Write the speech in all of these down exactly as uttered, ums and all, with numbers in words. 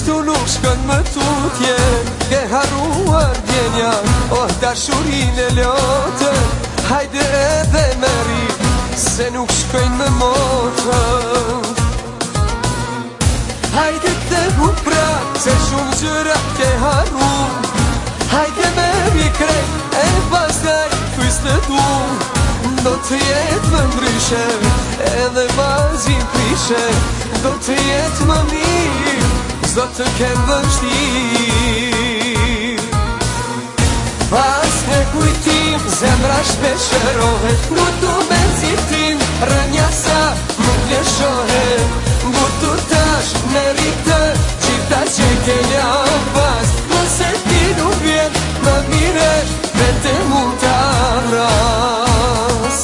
Kështu nuk shkon më tutje, ke haruar djenja, oh dashurin e lotën. Hajde edhe meri, se nuk shkojnë më motën. Hajde të hu pra, se shumë gjëra ke haru. Hajde meri krejt, e pastaj fys të du. Do të jetë më ndryshe, edhe vazhin prishe. Do të jetë më mirë, zdo të kemë vështirë. Pas në kujtim, zemra shpesherohet. Ngutu me citim, rënja sa nuk lëshohet. Ngutu tash në rritë, gjitha që ke janë pas. Nëse ti nuk vjen, më mire, vete mund të arras.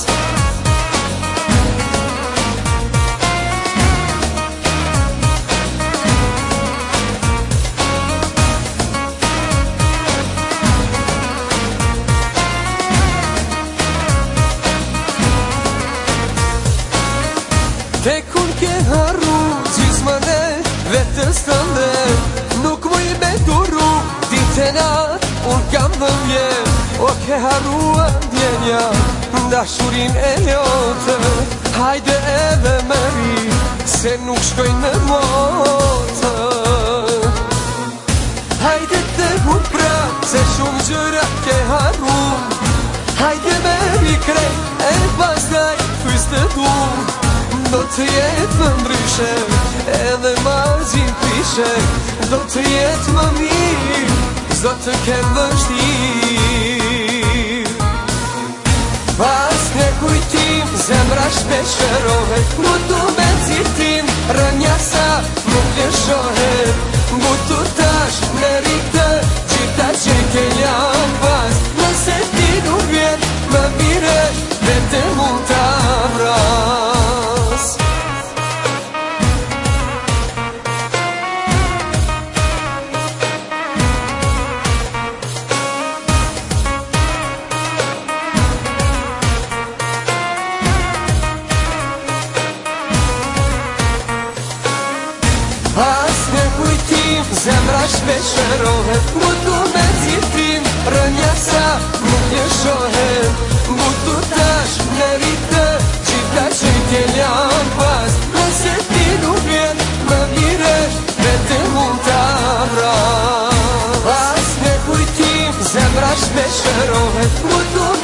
Te kun ke harru gjizmën e vetës të ndë. Nuk mu i me duru ditë e natë, unë kam dhe vjen. O ke harrua djenja, dashurin e lotë. Hajde edhe meri, se nuk shkojnë me motë. Hajde të hu pra, se shumë gjëra ke harru. Hajde meri krejt, e pastaj fys të du. Do të jetë më ndryshe, edhe mazin pishe. Do të jetë më mirë, zdo të kemë vështirë. Pas në kujtim, zemra shpesherohet. Ngutu me citim, rënja sa nuk lëshohet. Ngutu tash në rritë, gjitha që ke janë pas. Nëse ti nuk vjen, më mire, vete mund të avras. Pas në kujtim, zemra shpesherohet. Ngutu me citim, rënja sa nuk lëshohet. Ngutu tash në rritë, gjitha që ke janë pas. Nëse ti nuk vjen, më mire, vete mund të avras. Pas në kujtim, zemra shpesherohet. Ngutu